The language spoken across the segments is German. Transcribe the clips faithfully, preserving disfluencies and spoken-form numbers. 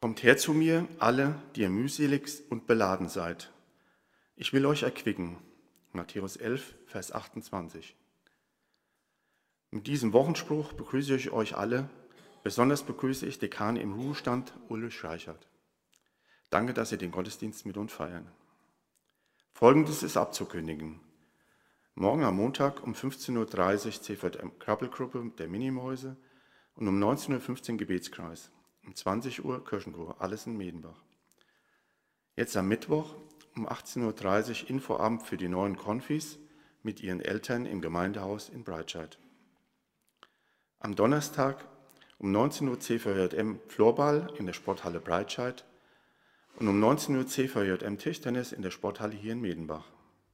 Kommt her zu mir, alle, die ihr mühselig und beladen seid. Ich will euch erquicken. Matthäus elf, Vers achtundzwanzig. Mit diesem Wochenspruch begrüße ich euch alle. Besonders begrüße ich Dekan im Ruhestand, Ulrich Reichert. Danke, dass Sie den Gottesdienst mit uns feiern. Folgendes ist abzukündigen. Morgen am Montag um fünfzehn Uhr dreißig C V M Krabbelgruppe der Minimäuse und um neunzehn Uhr fünfzehn Gebetskreis. Um zwanzig Uhr Kirchenchor, alles in Medenbach. Jetzt am Mittwoch um achtzehn Uhr dreißig Infoabend für die neuen Konfis mit ihren Eltern im Gemeindehaus in Breitscheid. Am Donnerstag um neunzehn Uhr C V J M Floorball in der Sporthalle Breitscheid und um neunzehn Uhr C V J M Tischtennis in der Sporthalle hier in Medenbach.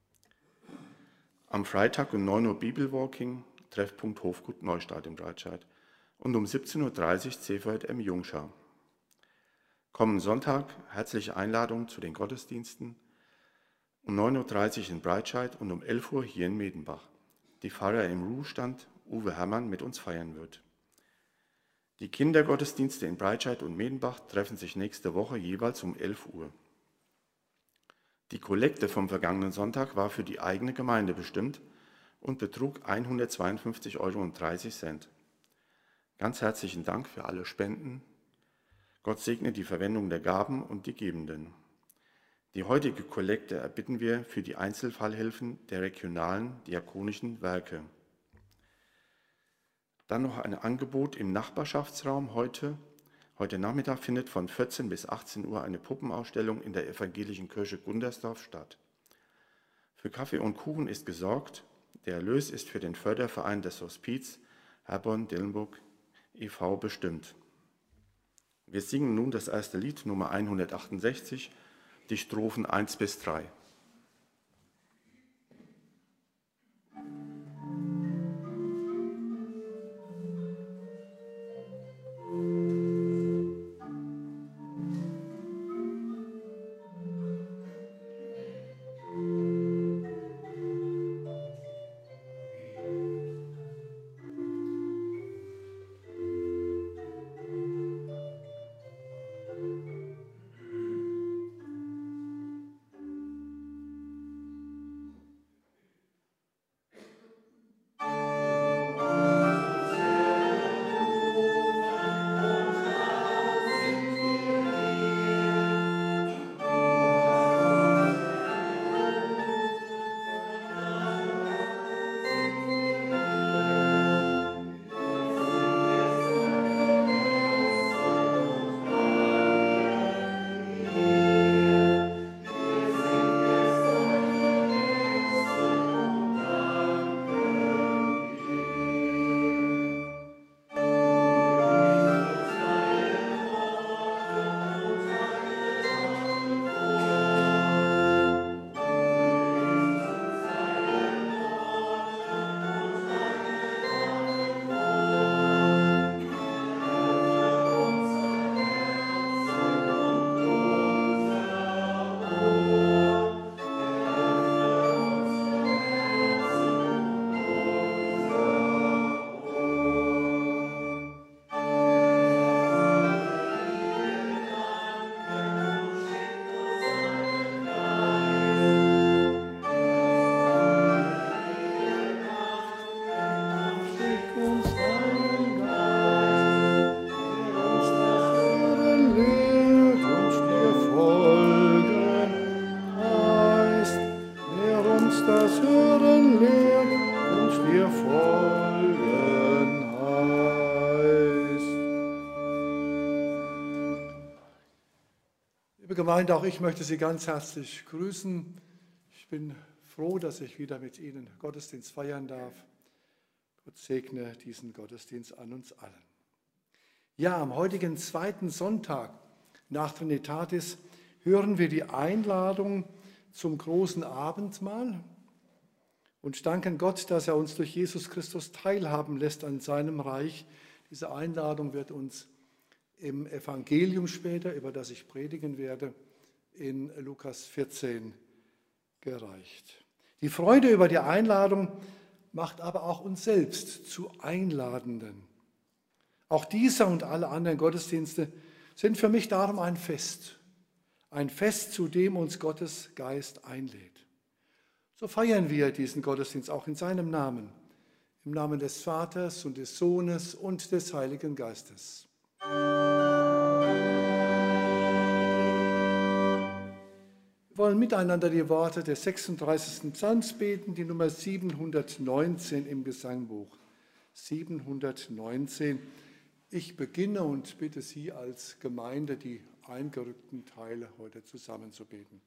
Am Freitag um neun Uhr Bibelwalking, Treffpunkt Hofgut Neustadt in Breitscheid und um siebzehn Uhr dreißig C V J M Jungschau. Kommenden Sonntag herzliche Einladung zu den Gottesdiensten um neun Uhr dreißig in Breitscheid und um elf Uhr hier in Medenbach. Die Pfarrer im Ruhestand Uwe Herrmann mit uns feiern wird. Die Kindergottesdienste in Breitscheid und Medenbach treffen sich nächste Woche jeweils um elf Uhr. Die Kollekte vom vergangenen Sonntag war für die eigene Gemeinde bestimmt und betrug hundertzweiundfünfzig Euro und dreißig Cent. Ganz herzlichen Dank für alle Spenden. Gott segne die Verwendung der Gaben und die Gebenden. Die heutige Kollekte erbitten wir für die Einzelfallhilfen der regionalen diakonischen Werke. Dann noch ein Angebot im Nachbarschaftsraum heute. Heute Nachmittag findet von vierzehn bis achtzehn Uhr eine Puppenausstellung in der evangelischen Kirche Gundersdorf statt. Für Kaffee und Kuchen ist gesorgt. Der Erlös ist für den Förderverein des Hospiz Herborn-Dillenburg e V bestimmt. Wir singen nun das erste Lied, Nummer hundertachtundsechzig, die Strophen eins bis drei. Gemeinde, auch ich möchte Sie ganz herzlich grüßen. Ich bin froh, dass ich wieder mit Ihnen Gottesdienst feiern darf. Gott segne diesen Gottesdienst an uns allen. Ja, am heutigen zweiten Sonntag nach Trinitatis hören wir die Einladung zum großen Abendmahl und danken Gott, dass er uns durch Jesus Christus teilhaben lässt an seinem Reich. Diese Einladung wird uns im Evangelium später, über das ich predigen werde, in Lukas vierzehn gereicht. Die Freude über die Einladung macht aber auch uns selbst zu Einladenden. Auch dieser und alle anderen Gottesdienste sind für mich darum ein Fest. Ein Fest, zu dem uns Gottes Geist einlädt. So feiern wir diesen Gottesdienst auch in seinem Namen. Im Namen des Vaters und des Sohnes und des Heiligen Geistes. Wir wollen miteinander die Worte des sechsunddreißigsten Psalms beten, die Nummer siebenhundertneunzehn im Gesangbuch. siebenhundertneunzehn. Ich beginne und bitte Sie als Gemeinde, die eingerückten Teile heute zusammenzubeten.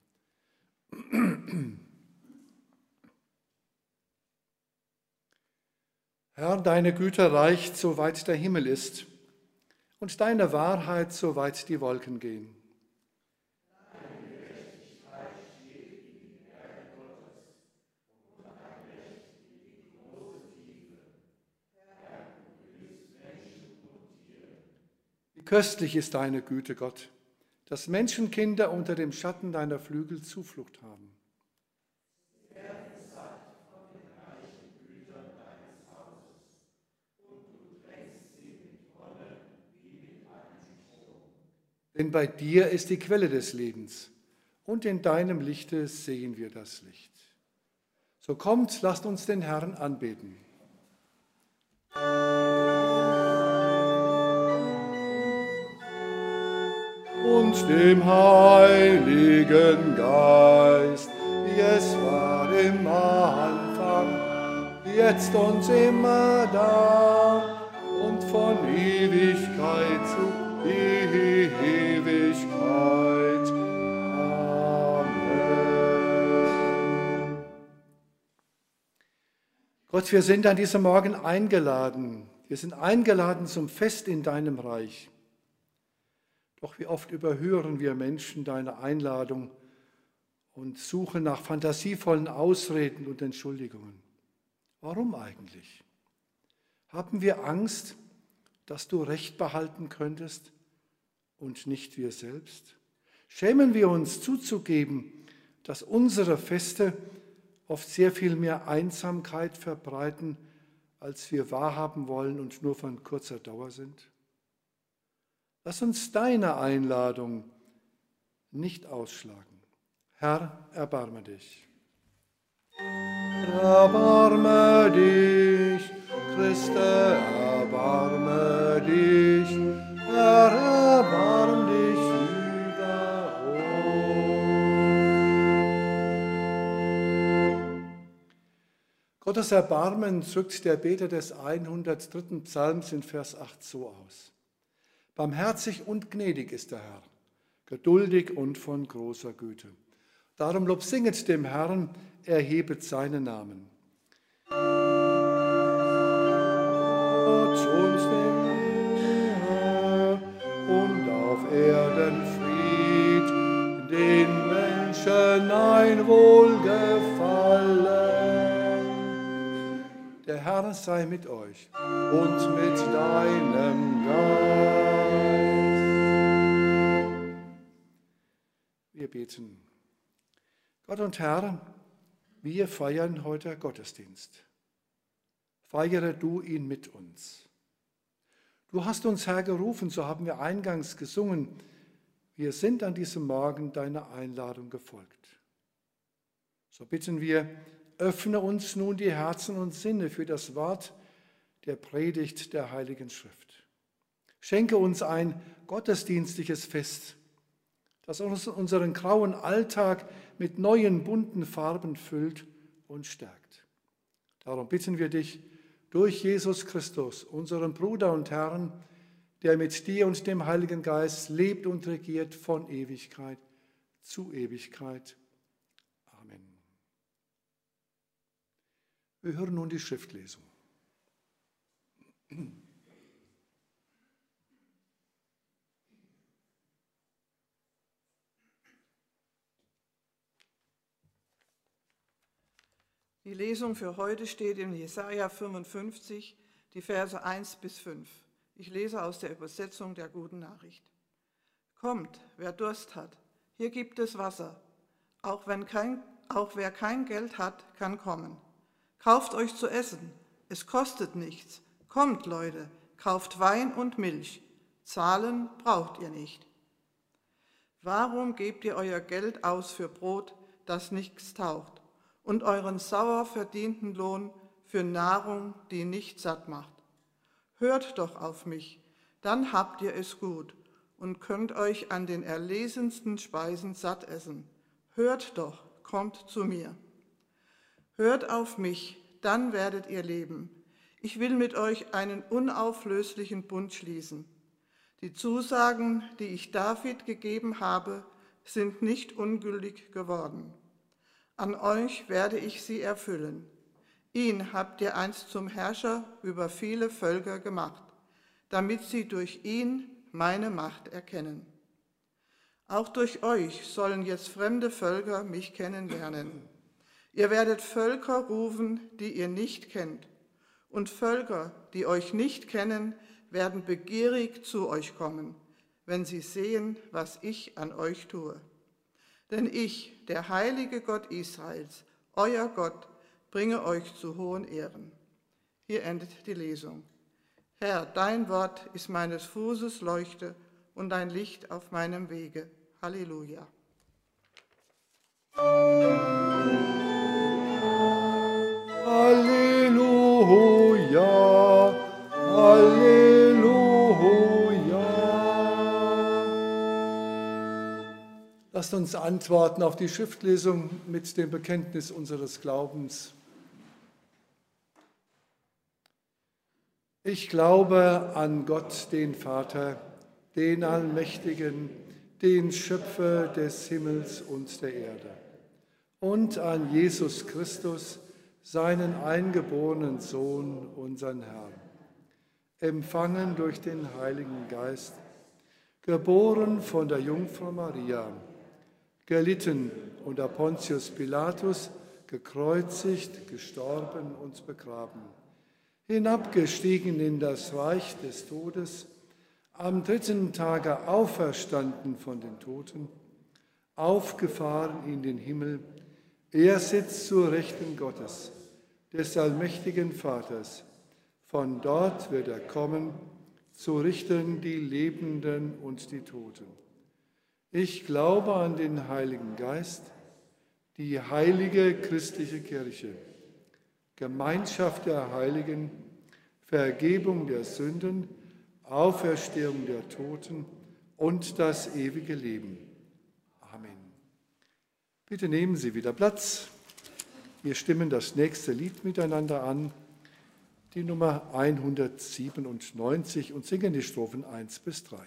Herr, deine Güte reicht, soweit der Himmel ist, und deine Wahrheit, soweit die Wolken gehen. Deine Gerechtigkeit steht in den Bergen Gottes, und dein Recht in die große Tiefe. Herr, du behütst Menschen und Tiere. Wie köstlich ist deine Güte, Gott, dass Menschenkinder unter dem Schatten deiner Flügel Zuflucht haben. Denn bei dir ist die Quelle des Lebens, und in deinem Lichte sehen wir das Licht. So kommt, lasst uns den Herrn anbeten. Und dem Heiligen Geist, wie es war im Anfang, jetzt und immer da und von Ewigkeit zu Ewigkeit. Amen. Gott, wir sind an diesem Morgen eingeladen. Wir sind eingeladen zum Fest in deinem Reich. Doch wie oft überhören wir Menschen deine Einladung und suchen nach fantasievollen Ausreden und Entschuldigungen. Warum eigentlich? Haben wir Angst, dass du Recht behalten könntest und nicht wir selbst? Schämen wir uns zuzugeben, dass unsere Feste oft sehr viel mehr Einsamkeit verbreiten, als wir wahrhaben wollen und nur von kurzer Dauer sind? Lass uns deine Einladung nicht ausschlagen. Herr, erbarme dich. Erbarme dich, Christe, erbarme dich, Herr, erbarm dich über uns. Gottes Erbarmen drückt der Beter des hundertdritten Psalms in Vers acht so aus. Barmherzig und gnädig ist der Herr, geduldig und von großer Güte. Darum lobsinget dem Herrn, erhebet seinen Namen. Gott uns dem Herr und auf Erden Fried, den Menschen ein Wohlgefallen. Der Herr sei mit euch und mit deinem Geist. Wir beten. Gott und Herr, wir feiern heute Gottesdienst. Feiere du ihn mit uns. Du hast uns, Herr, gerufen, so haben wir eingangs gesungen. Wir sind an diesem Morgen deiner Einladung gefolgt. So bitten wir, öffne uns nun die Herzen und Sinne für das Wort der Predigt der Heiligen Schrift. Schenke uns ein gottesdienstliches Fest, das uns unseren grauen Alltag mit neuen bunten Farben füllt und stärkt. Darum bitten wir dich, durch Jesus Christus, unseren Bruder und Herrn, der mit dir und dem Heiligen Geist lebt und regiert von Ewigkeit zu Ewigkeit. Amen. Wir hören nun die Schriftlesung. Die Lesung für heute steht in Jesaja fünfundfünfzig, die Verse eins bis fünf. Ich lese aus der Übersetzung der Guten Nachricht. Kommt, wer Durst hat, hier gibt es Wasser. Auch, wenn kein, auch wer kein Geld hat, kann kommen. Kauft euch zu essen, es kostet nichts. Kommt, Leute, kauft Wein und Milch. Zahlen braucht ihr nicht. Warum gebt ihr euer Geld aus für Brot, das nichts taugt, und euren sauer verdienten Lohn für Nahrung, die nicht satt macht? Hört doch auf mich, dann habt ihr es gut und könnt euch an den erlesensten Speisen satt essen. Hört doch, kommt zu mir. Hört auf mich, dann werdet ihr leben. Ich will mit euch einen unauflöslichen Bund schließen. Die Zusagen, die ich David gegeben habe, sind nicht ungültig geworden. An euch werde ich sie erfüllen. Ihn habt ihr einst zum Herrscher über viele Völker gemacht, damit sie durch ihn meine Macht erkennen. Auch durch euch sollen jetzt fremde Völker mich kennenlernen. Ihr werdet Völker rufen, die ihr nicht kennt, und Völker, die euch nicht kennen, werden begierig zu euch kommen, wenn sie sehen, was ich an euch tue. Denn ich, der heilige Gott Israels, euer Gott, bringe euch zu hohen Ehren. Hier endet die Lesung. Herr, dein Wort ist meines Fußes Leuchte und ein Licht auf meinem Wege. Halleluja. Halleluja, Halleluja. Lasst uns antworten auf die Schriftlesung mit dem Bekenntnis unseres Glaubens. Ich glaube an Gott, den Vater, den Allmächtigen, den Schöpfer des Himmels und der Erde, und an Jesus Christus, seinen eingeborenen Sohn, unseren Herrn, empfangen durch den Heiligen Geist, geboren von der Jungfrau Maria, gelitten unter Pontius Pilatus, gekreuzigt, gestorben und begraben, hinabgestiegen in das Reich des Todes, am dritten Tage auferstanden von den Toten, aufgefahren in den Himmel. Er sitzt zur Rechten Gottes, des allmächtigen Vaters. Von dort wird er kommen, zu richten die Lebenden und die Toten. Ich glaube an den Heiligen Geist, die heilige christliche Kirche, Gemeinschaft der Heiligen, Vergebung der Sünden, Auferstehung der Toten und das ewige Leben. Amen. Bitte nehmen Sie wieder Platz. Wir stimmen das nächste Lied miteinander an, die Nummer hundertsiebenundneunzig, und singen die Strophen eins bis drei.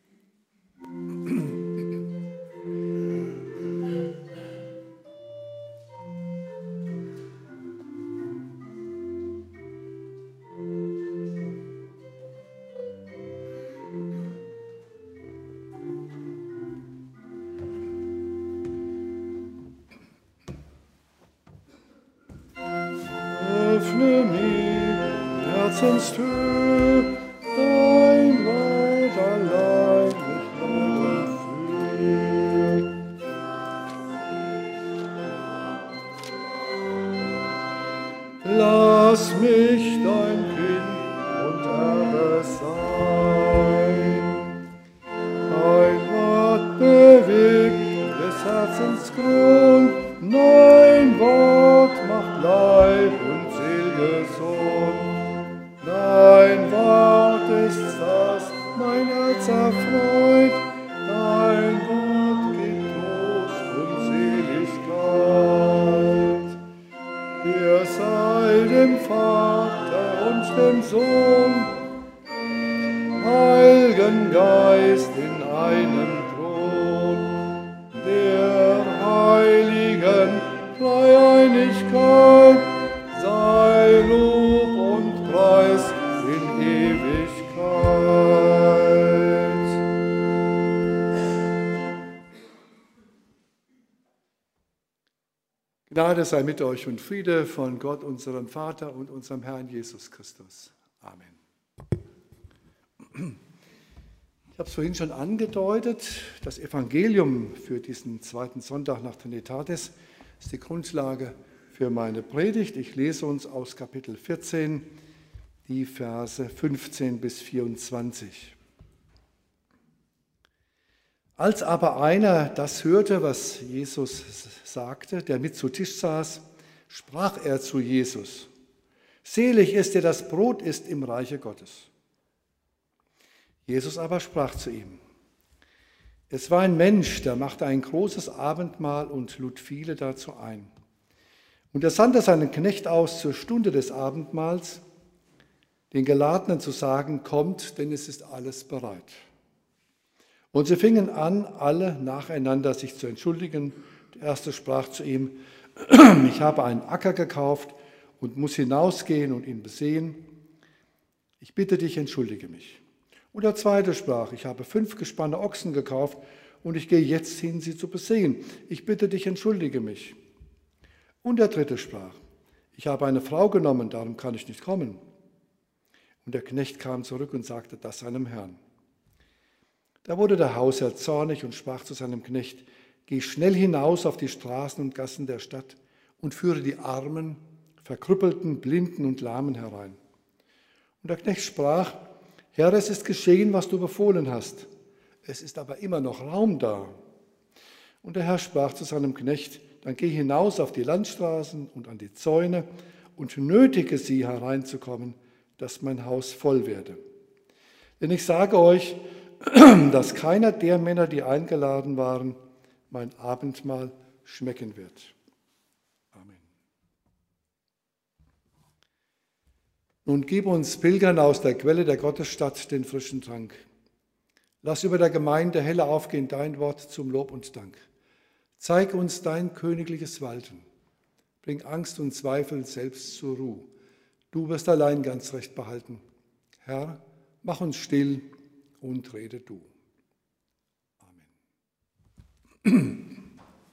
Herzenstür, dein Wort allein mich führt. Lass mich dein Kind und Erbe sein. Dein Wort bewegt des Herzens Grund, dein Wort macht Leib und Seele gesund. Dein Wort ist das, mein Herz erfreut, dein Wort gibt Trost und Seligkeit. Dir sei dem Vater und dem Sohn, Heiligen Geist in einem Thron, der heiligen Dreieinigkeit sei Lob und Preis in Ewigkeit. Gnade sei mit euch und Friede von Gott, unserem Vater und unserem Herrn Jesus Christus. Amen. Ich habe es vorhin schon angedeutet, das Evangelium für diesen zweiten Sonntag nach Trinitatis ist die Grundlage für meine Predigt. Ich lese uns aus Kapitel vierzehn die Verse fünfzehn bis vierundzwanzig. Als aber einer das hörte, was Jesus sagte, der mit zu Tisch saß, sprach er zu Jesus: Selig ist, der das Brot isst im Reiche Gottes. Jesus aber sprach zu ihm: Es war ein Mensch, der machte ein großes Abendmahl und lud viele dazu ein. Und er sandte seinen Knecht aus zur Stunde des Abendmahls, den Geladenen zu sagen: Kommt, denn es ist alles bereit. Und sie fingen an, alle nacheinander sich zu entschuldigen. Der erste sprach zu ihm: Ich habe einen Acker gekauft und muss hinausgehen und ihn besehen. Ich bitte dich, entschuldige mich. Und der zweite sprach: Ich habe fünf Gespanne Ochsen gekauft und ich gehe jetzt hin, sie zu besehen. Ich bitte dich, entschuldige mich. Und der dritte sprach: Ich habe eine Frau genommen, darum kann ich nicht kommen. Und der Knecht kam zurück und sagte das seinem Herrn. Da wurde der Hausherr zornig und sprach zu seinem Knecht: Geh schnell hinaus auf die Straßen und Gassen der Stadt und führe die Armen, Verkrüppelten, Blinden und Lahmen herein. Und der Knecht sprach: Herr, es ist geschehen, was du befohlen hast. Es ist aber immer noch Raum da. Und der Herr sprach zu seinem Knecht: Dann geh hinaus auf die Landstraßen und an die Zäune und nötige sie hereinzukommen, dass mein Haus voll werde. Denn ich sage euch, dass keiner der Männer, die eingeladen waren, mein Abendmahl schmecken wird. Amen. Nun gib uns Pilgern aus der Quelle der Gottesstadt den frischen Trank. Lass über der Gemeinde helle aufgehen dein Wort zum Lob und Dank. Zeig uns dein königliches Walten. Bring Angst und Zweifel selbst zur Ruhe. Du wirst allein ganz recht behalten. Herr, mach uns still und rede du. Amen.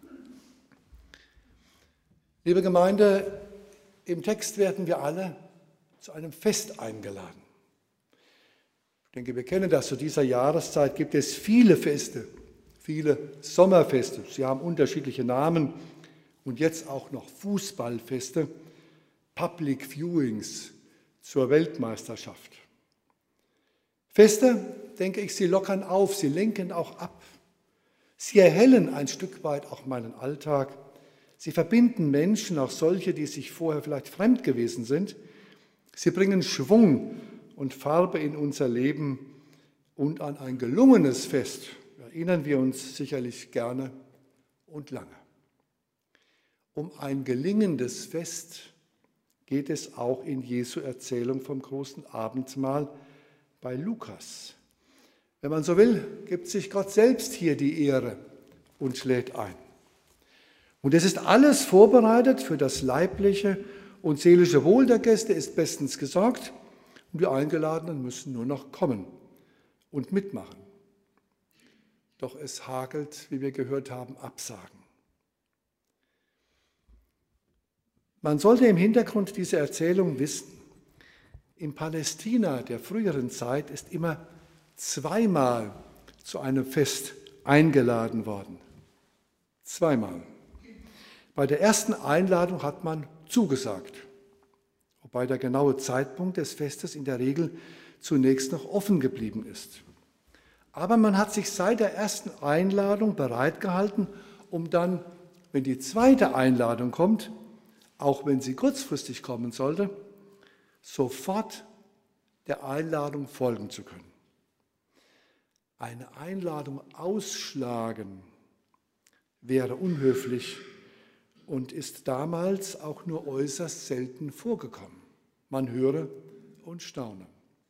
Liebe Gemeinde, im Text werden wir alle zu einem Fest eingeladen. Ich denke, wir kennen das. Zu dieser Jahreszeit gibt es viele Feste, viele Sommerfeste. Sie haben unterschiedliche Namen und jetzt auch noch Fußballfeste, Public Viewings zur Weltmeisterschaft. Feste, denke ich, sie lockern auf, sie lenken auch ab. Sie erhellen ein Stück weit auch meinen Alltag. Sie verbinden Menschen, auch solche, die sich vorher vielleicht fremd gewesen sind. Sie bringen Schwung und Farbe in unser Leben. Und an ein gelungenes Fest erinnern wir uns sicherlich gerne und lange. Um ein gelingendes Fest geht es auch in Jesu Erzählung vom großen Abendmahl bei Lukas. Wenn man so will, gibt sich Gott selbst hier die Ehre und lädt ein. Und es ist alles vorbereitet für das leibliche und seelische Wohl der Gäste, ist bestens gesorgt und die Eingeladenen müssen nur noch kommen und mitmachen. Doch es hagelt, wie wir gehört haben, Absagen. Man sollte im Hintergrund dieser Erzählung wissen, in Palästina der früheren Zeit ist immer zweimal zu einem Fest eingeladen worden. Zweimal. Bei der ersten Einladung hat man zugesagt, wobei der genaue Zeitpunkt des Festes in der Regel zunächst noch offen geblieben ist. Aber man hat sich seit der ersten Einladung bereit gehalten, um dann, wenn die zweite Einladung kommt, auch wenn sie kurzfristig kommen sollte, sofort der Einladung folgen zu können. Eine Einladung ausschlagen wäre unhöflich und ist damals auch nur äußerst selten vorgekommen. Man höre und staune.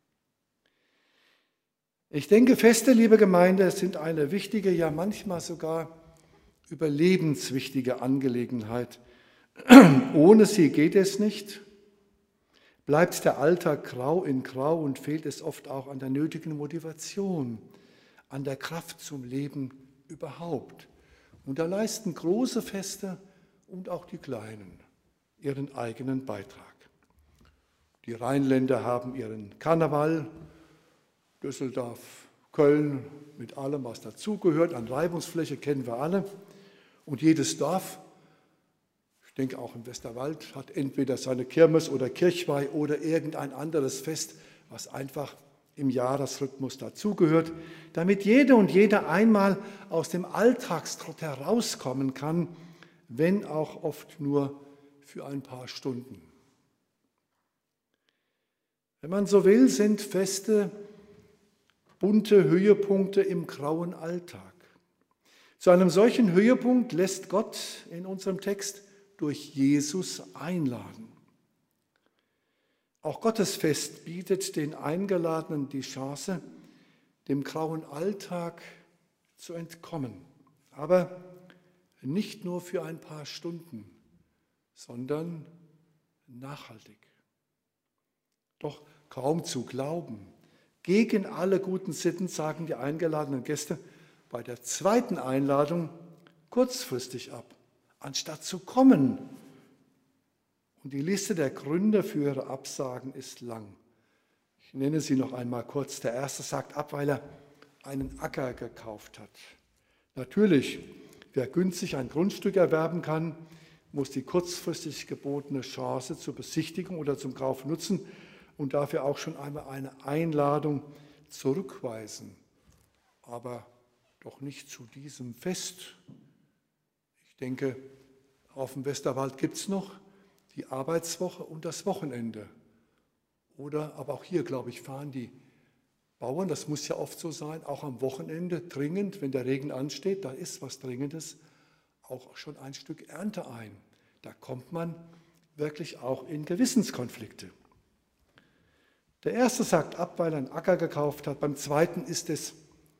Ich denke, Feste, liebe Gemeinde, sind eine wichtige, ja manchmal sogar überlebenswichtige Angelegenheit. Ohne sie geht es nicht. Bleibt der Alltag grau in grau und fehlt es oft auch an der nötigen Motivation, an der Kraft zum Leben überhaupt. Und da leisten große Feste und auch die kleinen ihren eigenen Beitrag. Die Rheinländer haben ihren Karneval, Düsseldorf, Köln mit allem, was dazugehört, an Reibungsfläche kennen wir alle. Und jedes Dorf, ich denke auch im Westerwald, hat entweder seine Kirmes oder Kirchweih oder irgendein anderes Fest, was einfach im Jahresrhythmus dazugehört, damit jede und jeder einmal aus dem Alltagstrott herauskommen kann, wenn auch oft nur für ein paar Stunden. Wenn man so will, sind Feste bunte Höhepunkte im grauen Alltag. Zu einem solchen Höhepunkt lässt Gott in unserem Text durch Jesus einladen. Auch Gottes Fest bietet den Eingeladenen die Chance, dem grauen Alltag zu entkommen. Aber nicht nur für ein paar Stunden, sondern nachhaltig. Doch kaum zu glauben. Gegen alle guten Sitten sagen die eingeladenen Gäste bei der zweiten Einladung kurzfristig ab, anstatt zu kommen. Und die Liste der Gründe für ihre Absagen ist lang. Ich nenne sie noch einmal kurz. Der erste sagt ab, weil er einen Acker gekauft hat. Natürlich, wer günstig ein Grundstück erwerben kann, muss die kurzfristig gebotene Chance zur Besichtigung oder zum Kauf nutzen und dafür auch schon einmal eine Einladung zurückweisen. Aber doch nicht zu diesem Fest. Ich denke, auf dem Westerwald gibt es noch die Arbeitswoche und das Wochenende. Oder, aber auch hier, glaube ich, fahren die Bauern, das muss ja oft so sein, auch am Wochenende dringend, wenn der Regen ansteht, da ist was Dringendes, auch schon ein Stück Ernte ein. Da kommt man wirklich auch in Gewissenskonflikte. Der erste sagt ab, weil er einen Acker gekauft hat. Beim zweiten ist es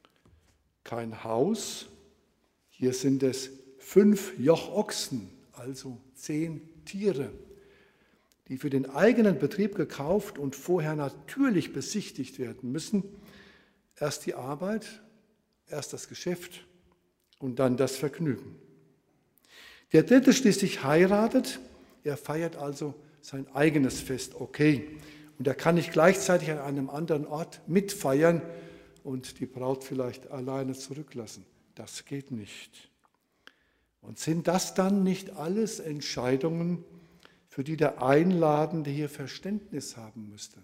kein Haus. Hier sind es fünf Jochochsen, also zehn Tiere, die für den eigenen Betrieb gekauft und vorher natürlich besichtigt werden müssen. Erst die Arbeit, erst das Geschäft und dann das Vergnügen. Der dritte schließlich heiratet, er feiert also sein eigenes Fest, okay. Und er kann nicht gleichzeitig an einem anderen Ort mitfeiern und die Braut vielleicht alleine zurücklassen. Das geht nicht. Und sind das dann nicht alles Entscheidungen, für die der Einladende hier Verständnis haben müsste?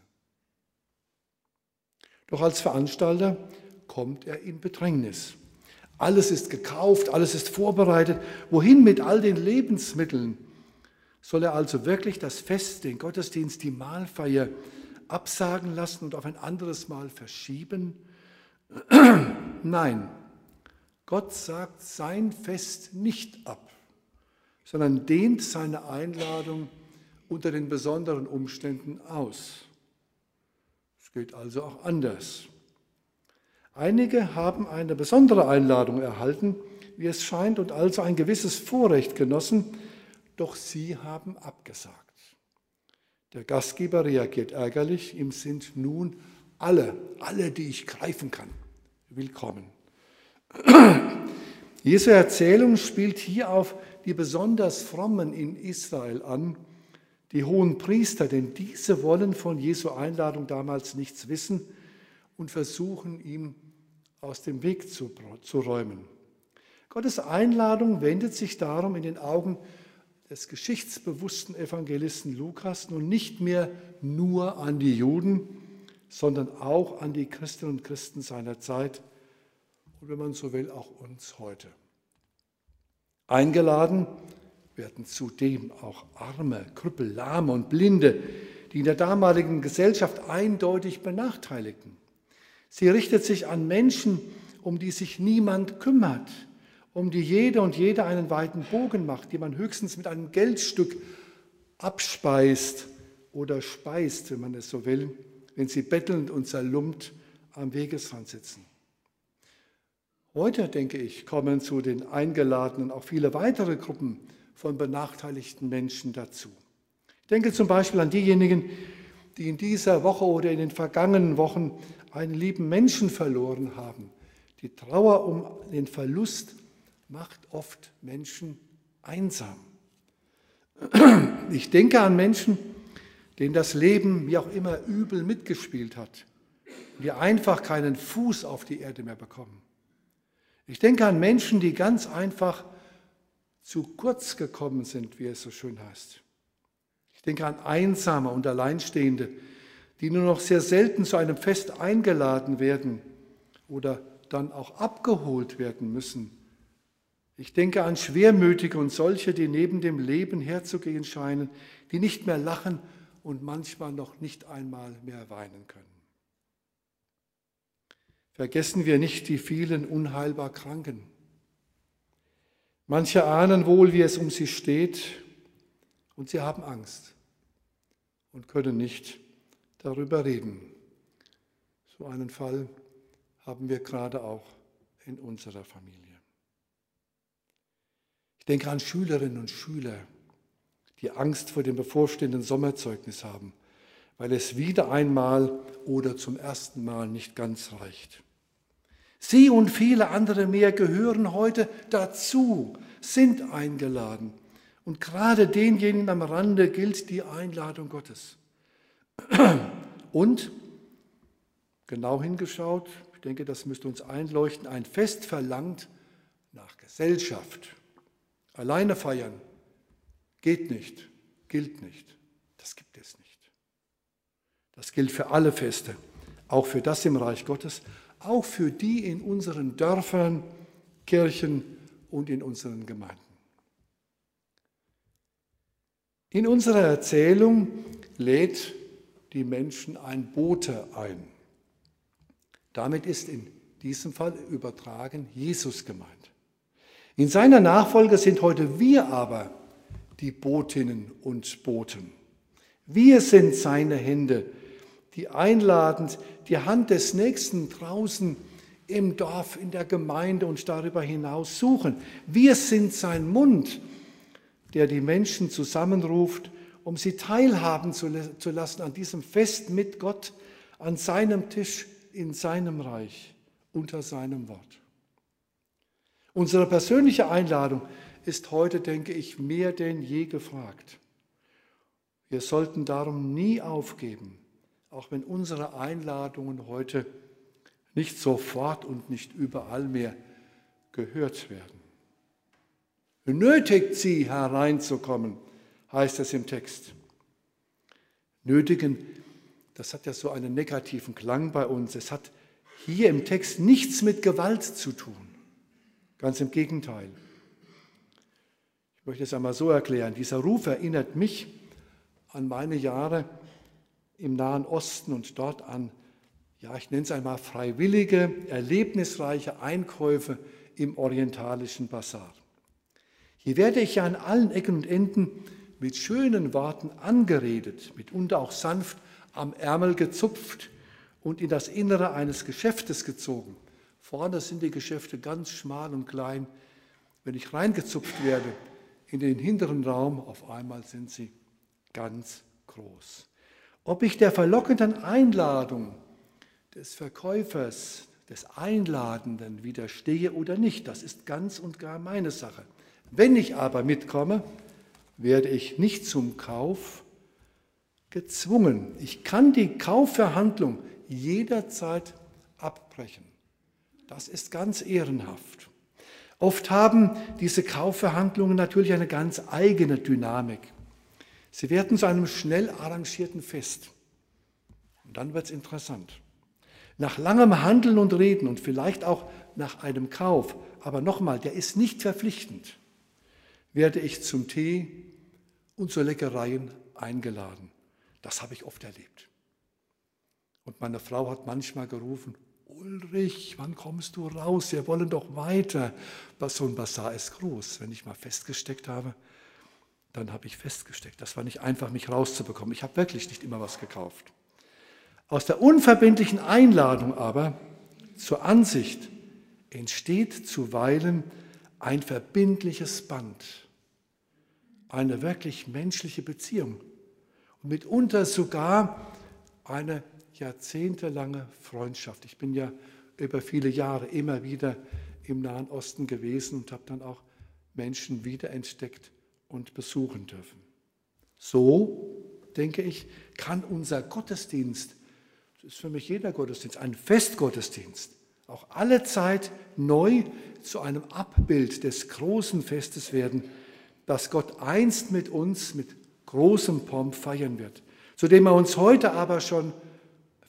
Doch als Veranstalter kommt er in Bedrängnis. Alles ist gekauft, alles ist vorbereitet. Wohin mit all den Lebensmitteln? Soll er also wirklich das Fest, den Gottesdienst, die Mahlfeier absagen lassen und auf ein anderes Mal verschieben? Nein, Gott sagt sein Fest nicht ab, sondern dehnt seine Einladung unter den besonderen Umständen aus. Es geht also auch anders. Einige haben eine besondere Einladung erhalten, wie es scheint, und also ein gewisses Vorrecht genossen, doch sie haben abgesagt. Der Gastgeber reagiert ärgerlich, ihm sind nun alle, alle, die ich greifen kann, willkommen. Jesu Erzählung spielt hier auf die besonders Frommen in Israel an, die hohen Priester, denn diese wollen von Jesu Einladung damals nichts wissen und versuchen, ihm aus dem Weg zu, zu räumen. Gottes Einladung wendet sich darum in den Augen des geschichtsbewussten Evangelisten Lukas nun nicht mehr nur an die Juden, sondern auch an die Christinnen und Christen seiner Zeit und, wenn man so will, auch uns heute. Eingeladen werden zudem auch Arme, Krüppel, Lahme und Blinde, die in der damaligen Gesellschaft eindeutig benachteiligten. Sie richtet sich an Menschen, um die sich niemand kümmert, um die jede und jeder einen weiten Bogen macht, die man höchstens mit einem Geldstück abspeist oder speist, wenn man es so will, wenn sie bettelnd und zerlumpt am Wegesrand sitzen. Heute, denke ich, kommen zu den Eingeladenen auch viele weitere Gruppen von benachteiligten Menschen dazu. Ich denke zum Beispiel an diejenigen, die in dieser Woche oder in den vergangenen Wochen einen lieben Menschen verloren haben. Die Trauer um den Verlust macht oft Menschen einsam. Ich denke an Menschen, denen das Leben wie auch immer übel mitgespielt hat, die einfach keinen Fuß auf die Erde mehr bekommen. Ich denke an Menschen, die ganz einfach zu kurz gekommen sind, wie es so schön heißt. Ich denke an Einsame und Alleinstehende, die nur noch sehr selten zu einem Fest eingeladen werden oder dann auch abgeholt werden müssen. Ich denke an Schwermütige und solche, die neben dem Leben herzugehen scheinen, die nicht mehr lachen und manchmal noch nicht einmal mehr weinen können. Vergessen wir nicht die vielen unheilbar Kranken. Manche ahnen wohl, wie es um sie steht, und sie haben Angst und können nicht darüber reden. So einen Fall haben wir gerade auch in unserer Familie. Ich denke an Schülerinnen und Schüler, die Angst vor dem bevorstehenden Sommerzeugnis haben, weil es wieder einmal oder zum ersten Mal nicht ganz reicht. Sie und viele andere mehr gehören heute dazu, sind eingeladen. Und gerade denjenigen am Rande gilt die Einladung Gottes. Und, genau hingeschaut, ich denke, das müsste uns einleuchten, ein Fest verlangt nach Gesellschaft. Alleine feiern geht nicht, gilt nicht. Das gibt es nicht. Das gilt für alle Feste, auch für das im Reich Gottes, auch für die in unseren Dörfern, Kirchen und in unseren Gemeinden. In unserer Erzählung lädt die Menschen ein Bote ein. Damit ist in diesem Fall übertragen Jesus gemeint. In seiner Nachfolge sind heute wir aber die Botinnen und Boten. Wir sind seine Hände, die einladend die Hand des Nächsten draußen im Dorf, in der Gemeinde und darüber hinaus suchen. Wir sind sein Mund, der die Menschen zusammenruft, um sie teilhaben zu lassen an diesem Fest mit Gott, an seinem Tisch, in seinem Reich, unter seinem Wort. Unsere persönliche Einladung ist heute, denke ich, mehr denn je gefragt. Wir sollten darum nie aufgeben, auch wenn unsere Einladungen heute nicht sofort und nicht überall mehr gehört werden. Nötigt sie hereinzukommen, heißt es im Text. Nötigen, das hat ja so einen negativen Klang bei uns. Es hat hier im Text nichts mit Gewalt zu tun. Ganz im Gegenteil. Ich möchte es einmal so erklären. Dieser Ruf erinnert mich an meine Jahre im Nahen Osten und dort an, ja, ich nenne es einmal freiwillige, erlebnisreiche Einkäufe im orientalischen Basar. Hier werde ich ja an allen Ecken und Enden mit schönen Worten angeredet, mitunter auch sanft am Ärmel gezupft und in das Innere eines Geschäftes gezogen. Vorne sind die Geschäfte ganz schmal und klein. Wenn ich reingezupft werde in den hinteren Raum, auf einmal sind sie ganz groß. Ob ich der verlockenden Einladung des Verkäufers, des Einladenden widerstehe oder nicht, das ist ganz und gar meine Sache. Wenn ich aber mitkomme, werde ich nicht zum Kauf gezwungen. Ich kann die Kaufverhandlung jederzeit abbrechen. Das ist ganz ehrenhaft. Oft haben diese Kaufverhandlungen natürlich eine ganz eigene Dynamik. Sie werden zu einem schnell arrangierten Fest. Und dann wird es interessant. Nach langem Handeln und Reden und vielleicht auch nach einem Kauf, aber nochmal, der ist nicht verpflichtend, werde ich zum Tee und zu Leckereien eingeladen. Das habe ich oft erlebt. Und meine Frau hat manchmal gerufen, Ulrich, wann kommst du raus? Wir wollen doch weiter. So ein Basar ist groß. Wenn ich mal festgesteckt habe, dann habe ich festgesteckt. Das war nicht einfach, mich rauszubekommen. Ich habe wirklich nicht immer was gekauft. Aus der unverbindlichen Einladung aber zur Ansicht entsteht zuweilen ein verbindliches Band, eine wirklich menschliche Beziehung und mitunter sogar eine jahrzehntelange Freundschaft. Ich bin ja über viele Jahre immer wieder im Nahen Osten gewesen und habe dann auch Menschen wiederentdeckt und besuchen dürfen. So, denke ich, kann unser Gottesdienst, das ist für mich jeder Gottesdienst, ein Festgottesdienst, auch alle Zeit neu zu einem Abbild des großen Festes werden, das Gott einst mit uns mit großem Pomp feiern wird, zu dem er uns heute aber schon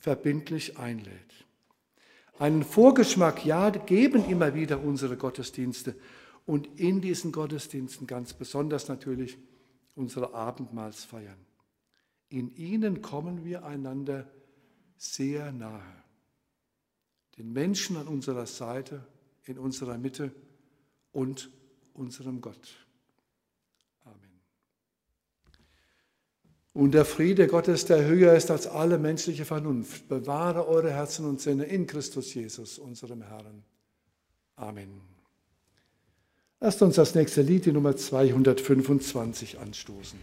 verbindlich einlädt. Einen Vorgeschmack, ja, geben immer wieder unsere Gottesdienste und in diesen Gottesdiensten ganz besonders natürlich unsere Abendmahlsfeiern. In ihnen kommen wir einander sehr nahe. Den Menschen an unserer Seite, in unserer Mitte und unserem Gott. Amen. Und der Friede Gottes, der höher ist als alle menschliche Vernunft, bewahre eure Herzen und Sinne in Christus Jesus, unserem Herrn. Amen. Lasst uns das nächste Lied, die Nummer zweihundertfünfundzwanzig, anstoßen.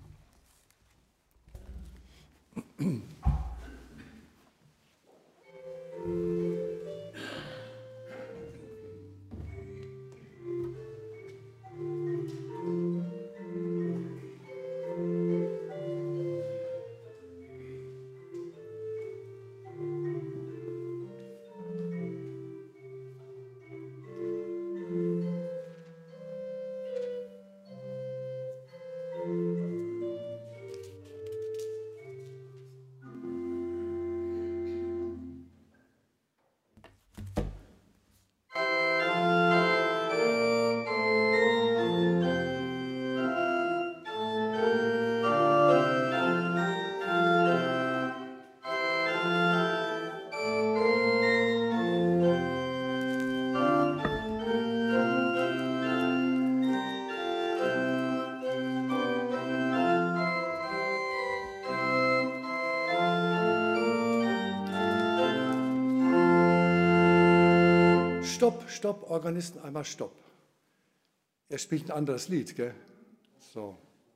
Stopp, stopp, Organisten, einmal stopp. Er spielt ein anderes Lied, gell? So.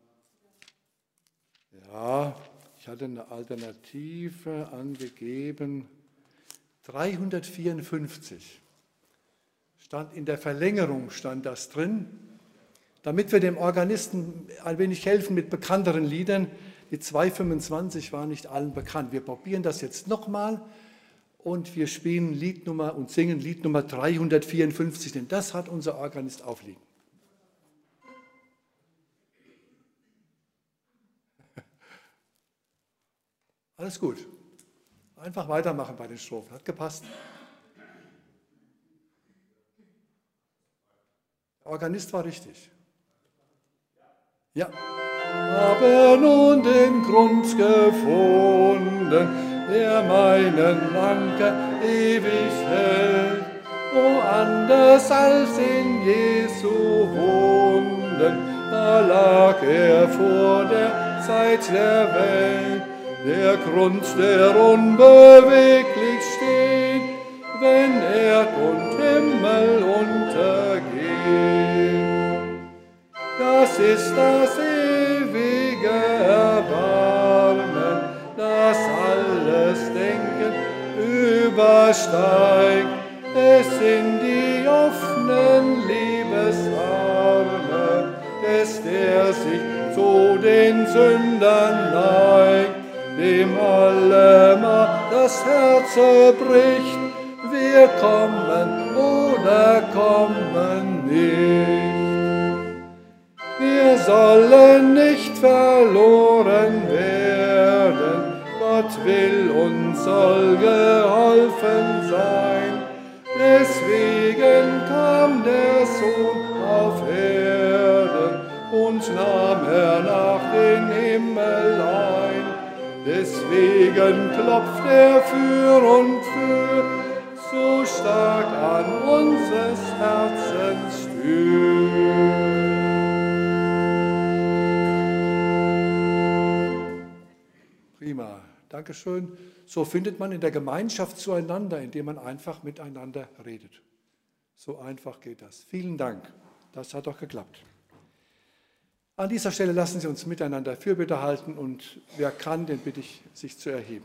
Ja, ich hatte eine Alternative angegeben. dreihundertvierundfünfzig. Stand in der Verlängerung, stand das drin. Damit wir dem Organisten ein wenig helfen mit bekannteren Liedern. Die zweihundertfünfundzwanzig war nicht allen bekannt. Wir probieren das jetzt nochmal. Und wir spielen Liednummer und singen Liednummer dreihundertvierundfünfzig, denn das hat unser Organist aufliegen. Alles gut. Einfach weitermachen bei den Strophen. Hat gepasst. Der Organist war richtig. Ja. Habe nun den Grund gefunden, der meinen Anker ewig hält, wo anders als in Jesu Wunden, da lag er vor der Zeit der Welt, der Grund, der unbeweglich steht, wenn Erd und Himmel untergehen. Das ist das ewige Erbarmen, das alles Denken übersteigt. Es sind die offenen Liebesarme des, der sich zu den Sündern neigt, dem allemal das Herz bricht. Wir kommen oder kommen nicht. Wir sollen nicht verloren werden, Gott will uns soll geholfen sein. Deswegen kam der Sohn auf Erden und nahm er nach den Himmel ein. Deswegen klopft er für und für so stark an unseres Herzens Tür. Prima, Dankeschön. So findet man in der Gemeinschaft zueinander, indem man einfach miteinander redet. So einfach geht das. Vielen Dank, das hat doch geklappt. An dieser Stelle lassen Sie uns miteinander Fürbitte halten und wer kann, den bitte ich, sich zu erheben.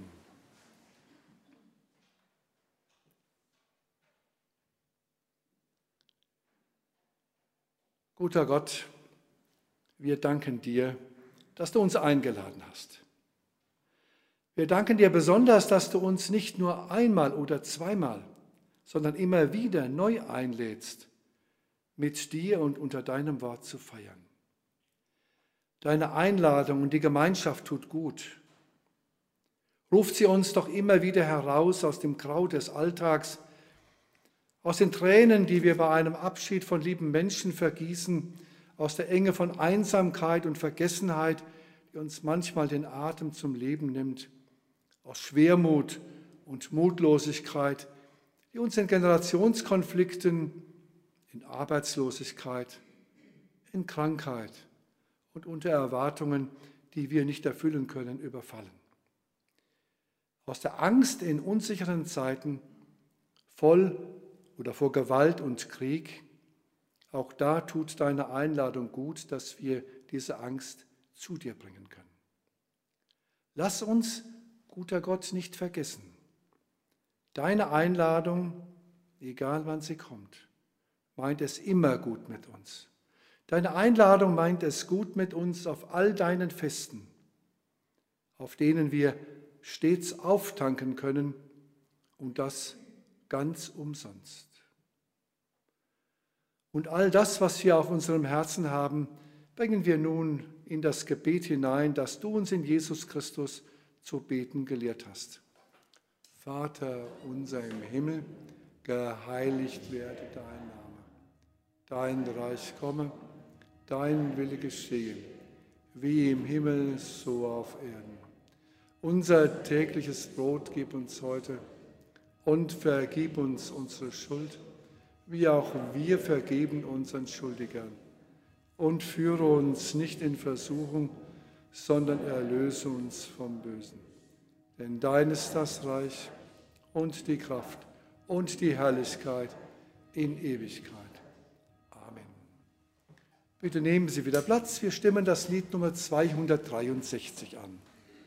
Guter Gott, wir danken dir, dass du uns eingeladen hast. Wir danken dir besonders, dass du uns nicht nur einmal oder zweimal, sondern immer wieder neu einlädst, mit dir und unter deinem Wort zu feiern. Deine Einladung und die Gemeinschaft tut gut. Ruft sie uns doch immer wieder heraus aus dem Grau des Alltags, aus den Tränen, die wir bei einem Abschied von lieben Menschen vergießen, aus der Enge von Einsamkeit und Vergessenheit, die uns manchmal den Atem zum Leben nimmt, aus Schwermut und Mutlosigkeit, die uns in Generationskonflikten, in Arbeitslosigkeit, in Krankheit und unter Erwartungen, die wir nicht erfüllen können, überfallen. Aus der Angst in unsicheren Zeiten, voll oder vor Gewalt und Krieg, auch da tut deine Einladung gut, dass wir diese Angst zu dir bringen können. Lass uns, guter Gott, nicht vergessen. Deine Einladung, egal wann sie kommt, meint es immer gut mit uns. Deine Einladung meint es gut mit uns auf all deinen Festen, auf denen wir stets auftanken können, und das ganz umsonst. Und all das, was wir auf unserem Herzen haben, bringen wir nun in das Gebet hinein, das du uns in Jesus Christus zu beten gelehrt hast. Vater unser im Himmel, geheiligt werde dein Name. Dein Reich komme, dein Wille geschehe, wie im Himmel, so auf Erden. Unser tägliches Brot gib uns heute und vergib uns unsere Schuld, wie auch wir vergeben unseren Schuldigern. Und führe uns nicht in Versuchung, sondern erlöse uns vom Bösen. Denn dein ist das Reich und die Kraft und die Herrlichkeit in Ewigkeit. Amen. Bitte nehmen Sie wieder Platz. Wir stimmen das Lied Nummer zweihundertdreiundsechzig an.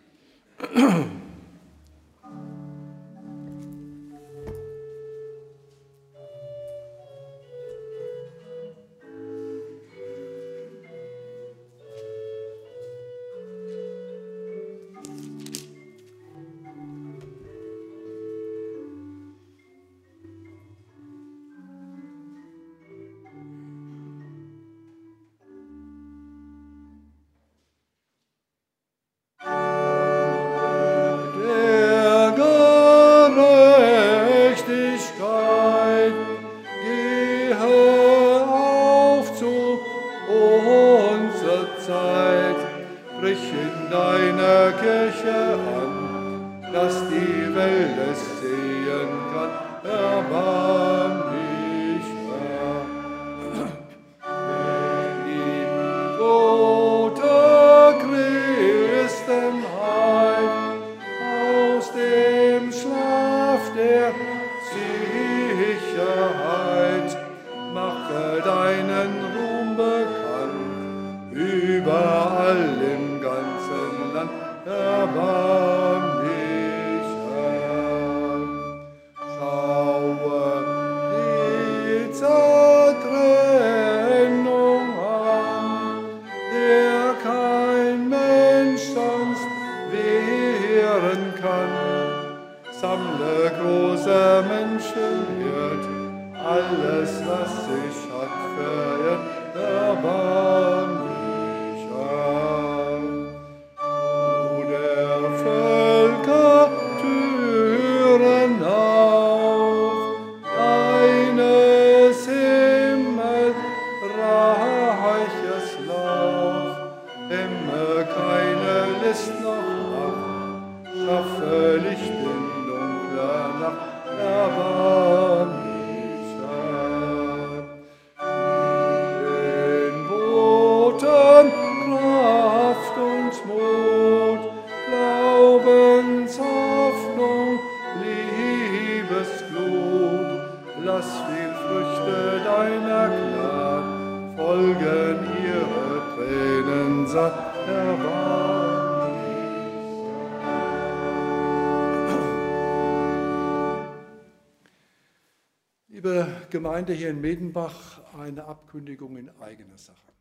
Liebe Gemeinde hier in Medenbach, eine Abkündigung in eigener Sache.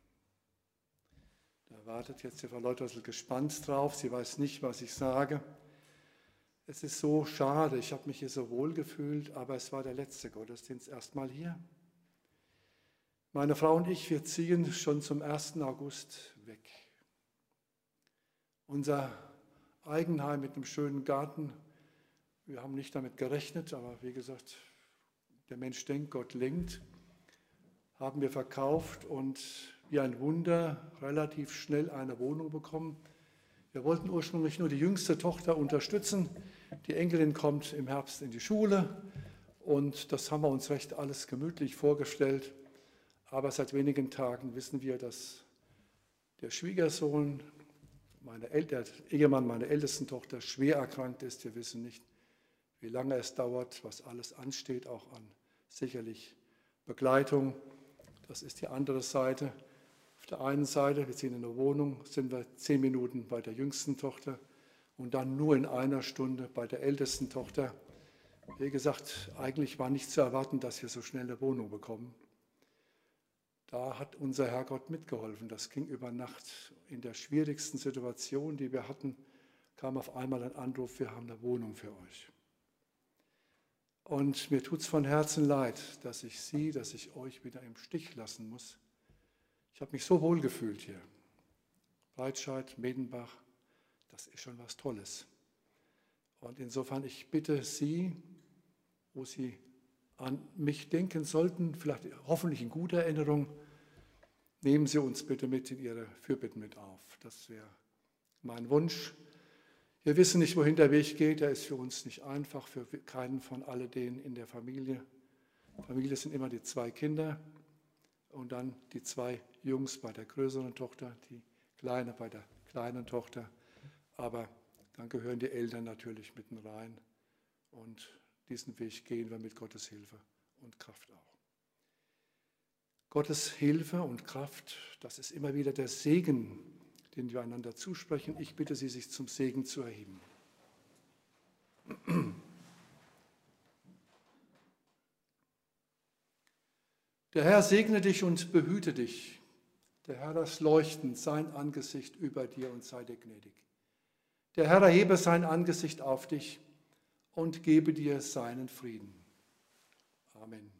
Da wartet jetzt die Frau Leutersel gespannt drauf. Sie weiß nicht, was ich sage. Es ist so schade, ich habe mich hier so wohl gefühlt, aber es war der letzte Gottesdienst erstmal hier. Meine Frau und ich, wir ziehen schon zum ersten August weg. Unser Eigenheim mit einem schönen Garten. Wir haben nicht damit gerechnet, aber wie gesagt, der Mensch denkt, Gott lenkt. Haben wir verkauft und wie ein Wunder relativ schnell eine Wohnung bekommen. Wir wollten ursprünglich nur die jüngste Tochter unterstützen. Die Enkelin kommt im Herbst in die Schule und das haben wir uns recht alles gemütlich vorgestellt. Aber seit wenigen Tagen wissen wir, dass der Schwiegersohn, meine El- der Ehemann meiner ältesten Tochter, schwer erkrankt ist. Wir wissen nicht, wie lange es dauert, was alles ansteht, auch an sicherlich Begleitung. Das ist die andere Seite. Auf der einen Seite, wir sind in einer Wohnung, sind wir zehn Minuten bei der jüngsten Tochter und dann nur in einer Stunde bei der ältesten Tochter. Wie gesagt, eigentlich war nicht zu erwarten, dass wir so schnell eine Wohnung bekommen. Da hat unser Herrgott mitgeholfen. Das ging über Nacht. In der schwierigsten Situation, die wir hatten, kam auf einmal ein Anruf, wir haben eine Wohnung für euch. Und mir tut es von Herzen leid, dass ich Sie, dass ich euch wieder im Stich lassen muss. Ich habe mich so wohl gefühlt hier. Breitscheid, Medenbach, das ist schon was Tolles. Und insofern, ich bitte Sie, wo Sie an mich denken sollten, vielleicht hoffentlich in guter Erinnerung, nehmen Sie uns bitte mit in Ihre Fürbitten mit auf. Das wäre mein Wunsch. Wir wissen nicht, wohin der Weg geht. Er ist für uns nicht einfach, für keinen von alledem in der Familie. Familie sind immer die zwei Kinder und dann die zwei Jungs bei der größeren Tochter, die Kleine bei der kleinen Tochter. Aber dann gehören die Eltern natürlich mitten rein und diesen Weg gehen wir mit Gottes Hilfe und Kraft auch. Gottes Hilfe und Kraft, das ist immer wieder der Segen, den wir einander zusprechen. Ich bitte Sie, sich zum Segen zu erheben. Der Herr segne dich und behüte dich. Der Herr lasse leuchten sein Angesicht über dir und sei dir gnädig. Der Herr erhebe sein Angesicht auf dich und gebe dir seinen Frieden. Amen.